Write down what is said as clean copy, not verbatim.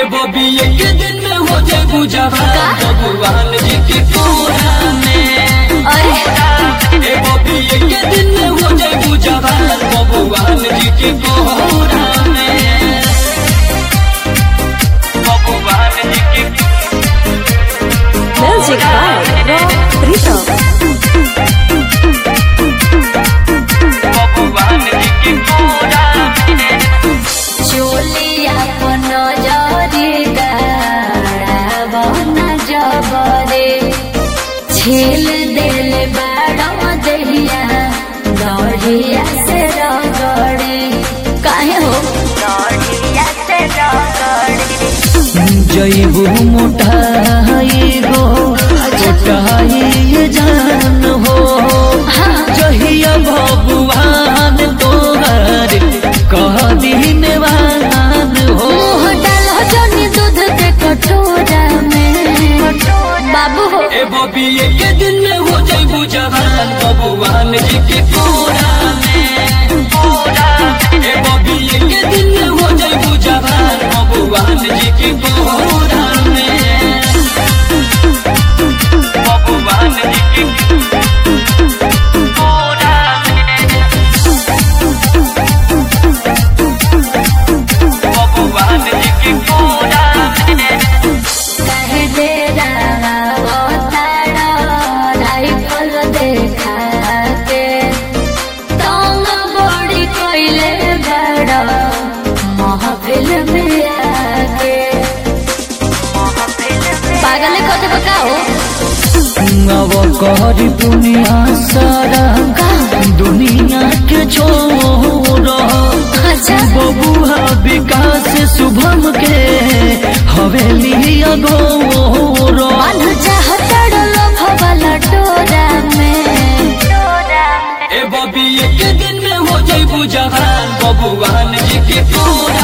बबी एक दिन में हो जाए बुझावा भगवान जी के कोरा में। अरे बबी एक दिन में हो जाए बुझावा भगवान जी के कोरा में। भगवान जी के म्यूजिक बाय रॉक प्रीतम। भगवान जी के कोरा में। चोलिया पनो जरी गाड़ा जबरे छील दिल बाड़ा दहिया दौड़िया से रगड़े। काहे हो दौड़िया से रगड़े। जयबू मोटाई हो मोटाई जान हो जहिया भगवान तोहर कह दिन वान हो। मुँह डालो जनी दूध के कटोरा में बाबू हो। ए बबी एक दिन में हो जाए बुझावान भगवान जी के कोरा में। ए बबी एक दिन में हो जाए बुझावान भगवान जी के कोरा में। भगवान जी के कोरा में। भगवान जी के कोरा में। कहे दे रहा तारा राइफल देखा के तंग बड़ी कोइले बड़ा महफिल में आके। पागल है कते बताओ। अब कर दुनिया सारा दुनिया के छोड़ अच्छा बबुआ विकास शुभम के हवेली अगोर। मन चाहता लोभ वाला डोरा में। ए बबी एक दिन में हो जाए बुझावान भगवान जी के कोरा